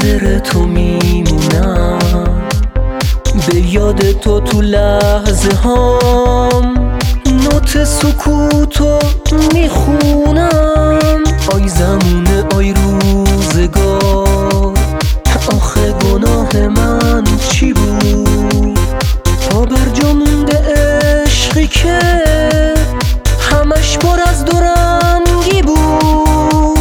منتظر تو میمونم، به یاد تو لحظه هام نوت سکوتو میخونم. آی زمونه آی روزگار، آخه گناه من چی بود؟ پا بر جا مونده عشقی که همش پر از دورنگی بود.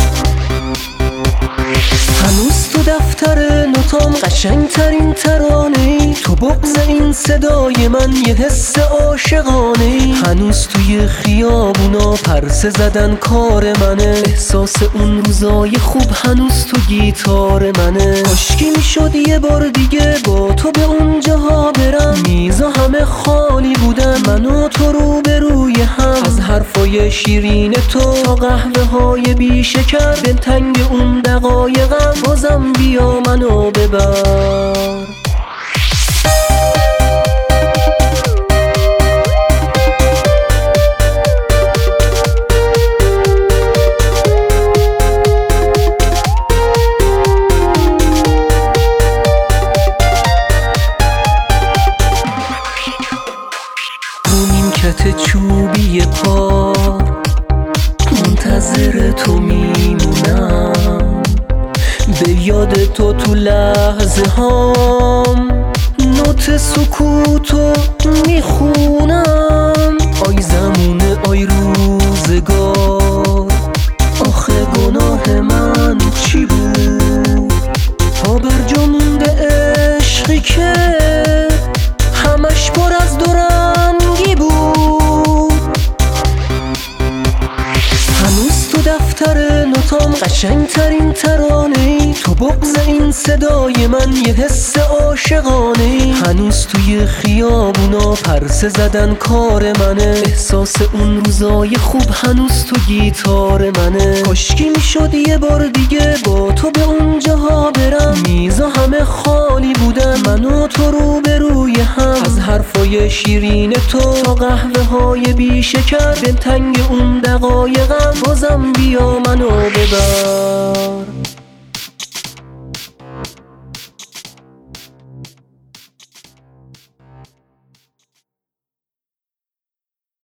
هنوز تو دفتر نوتام قشنگترین ترانه‌ای، تو بغض این صدای من یه حس عاشقانه‌ای. هنوز توی خیابونا پرسه زدن کار منه، احساس اون روزای خوب هنوز تو گیتار منه. کاشکی میشد یه بار دیگه با تو به اون جاها برم، میزا همه خالی بودن، من و تو روبروی هم. از حرفای شیرین تو تا قهوه های بی شکر، دلتنگ اون دقایقم، بازم بیا منو ببر. نیمکت چوبی پار منتظر تو میمونم، به یاد تو لحظه هام نوت سکوتو میخونم. آی زمونه آی روزگار، آخه گناه من چی بود؟ پا بر جا مونده عشقی که همش پر از دورنگی بود. هنوز تو دفتر نوتام قشنگترین ترانه‌ای، تو بغض این صدای من یه حس عاشقانه‌ای. هنوز توی خیابونا پرسه زدن کار منه، احساس اون روزای خوب هنوز تو گیتار منه. کاشکی میشد یه بار دیگه با تو به اون جاها برم، میزا همه خالی بودن، من و تو روبروی هم. از حرفای شیرین تو تا قهوه های بی شکر، دلتنگ اون دقایقم، بازم بیا منو ببر.